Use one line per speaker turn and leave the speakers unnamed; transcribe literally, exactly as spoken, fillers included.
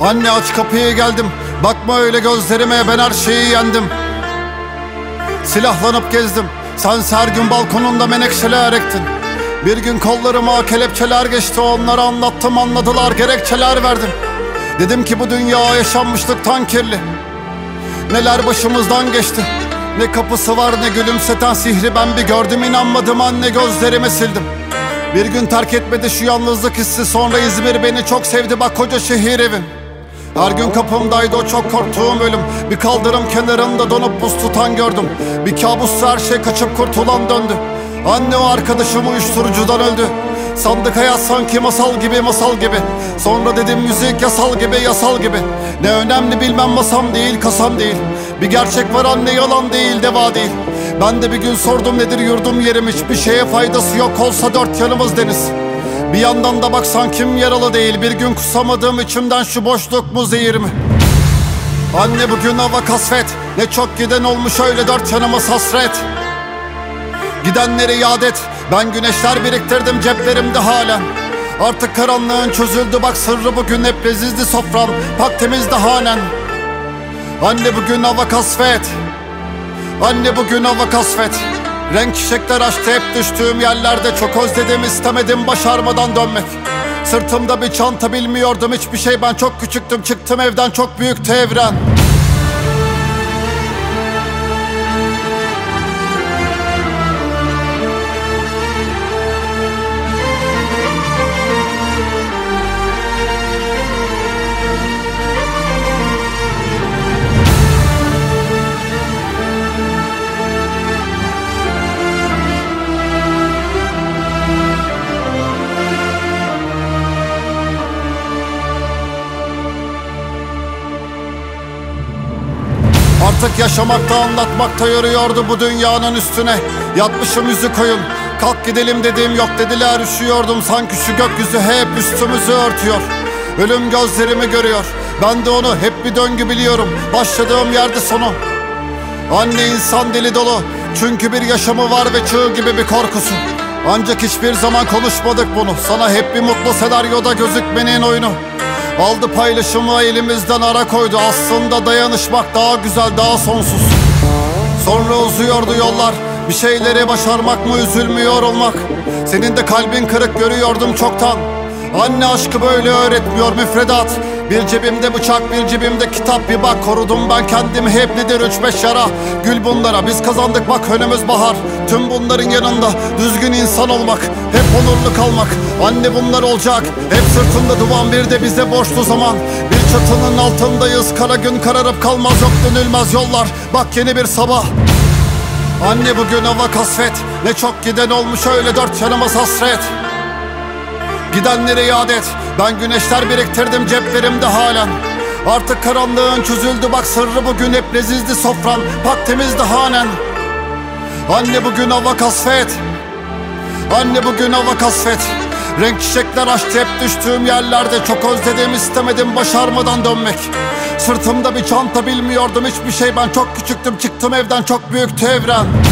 Anne aç kapıyı geldim, bakma öyle gözlerime, ben her şeyi yendim. Silahlanıp gezdim, sen her gün balkonunda menekşeler ektin. Bir gün kollarıma kelepçeler geçti, onlara anlattım, anladılar, gerekçeler verdim. Dedim ki bu dünya yaşanmışlıktan kirli. Neler başımızdan geçti, ne kapısı var ne gülümseten sihri ben bir gördüm, inanmadım anne, gözlerimi sildim. Bir gün terk etmedi şu yalnızlık hissi, sonra İzmir beni çok sevdi, bak koca şehir evim. Her gün kapımdaydı o çok korktuğum ölüm. Bir kaldırım kenarında donup buz tutan gördüm. Bir kabussa her şey kaçıp kurtulan döndü. Anne o arkadaşım uyuşturucudan öldü. Sandık hayat sanki masal gibi, masal gibi. Sonra dedim müzik yasal gibi, yasal gibi. Ne önemli bilmem, masam değil, kasam değil. Bir gerçek var anne, yalan değil, deva değil. Ben de bir gün sordum nedir yurdum yerim, hiçbir şeye faydası yok olsa dört yanımız deniz. Bir yandan da baksan kim yaralı değil, bir gün kusamadığım içimden şu boşluk mu zehir mi? Anne bugün hava kasvet, ne çok giden olmuş öyle dört yanımız hasret. Gidenleri yad et, ben güneşler biriktirdim ceplerimde halen. Artık karanlığın çözüldü, bak sırrı bugün hep lezizli sofram, pak temizdi hanen. Anne bugün hava kasvet, anne bugün hava kasvet. Renk çiçekler açtı hep düştüğüm yerlerde, çok özledim istemedim başarmadan dönmek. Sırtımda bir çanta, bilmiyordum hiçbir şey, ben çok küçüktüm, çıktım evden, çok büyüktü evren. Artık yaşamakta, anlatmakta yoruyordu bu dünyanın üstüne. Yatmışım yüzü koyun, kalk gidelim dediğim yok dediler, üşüyordum sanki şu gökyüzü hep üstümüzü örtüyor. Ölüm gözlerimi görüyor, ben de onu hep bir döngü biliyorum, başladığım yerde sonu. Anne insan deli dolu, çünkü bir yaşamı var ve çığ gibi bir korkusu. Ancak hiçbir zaman konuşmadık bunu, sana hep bir mutlu senaryoda gözükmenin oyunu. Aldı paylaşımı elimizden, ara koydu. Aslında dayanışmak daha güzel, daha sonsuz. Sonra uzuyordu yollar, bir şeyleri başarmak mı, üzülmüyor olmak. Senin de kalbin kırık görüyordum çoktan. Anne aşkı böyle öğretmiyor müfredat. Bir cebimde bıçak, bir cebimde kitap, bir bak korudum ben kendimi hep, nedir üç beş yara. Gül bunlara, biz kazandık bak önümüz bahar. Tüm bunların yanında düzgün insan olmak, hep onurlu kalmak. Anne bunlar olacak, hep sırtında duman, bir de bize borçlu zaman. Bir çatının altındayız, kara gün kararıp kalmaz, yok dönülmez yollar, bak yeni bir sabah. Anne bugün hava kasvet, ne çok giden olmuş öyle dört yanımız hasret. Gidenleri yad et, ben güneşler biriktirdim ceplerimde halen. Artık karanlığın çözüldü, bak sırrı bugün hep lezizli sofran, pak temizdi hanen. Anne bugün hava kasvet, anne bugün hava kasvet. Renk çiçekler açtı hep düştüğüm yerlerde, çok özledim istemedim başarmadan dönmek. Sırtımda bir çanta, bilmiyordum hiçbir şey, ben çok küçüktüm, çıktım evden, çok büyüktü evren.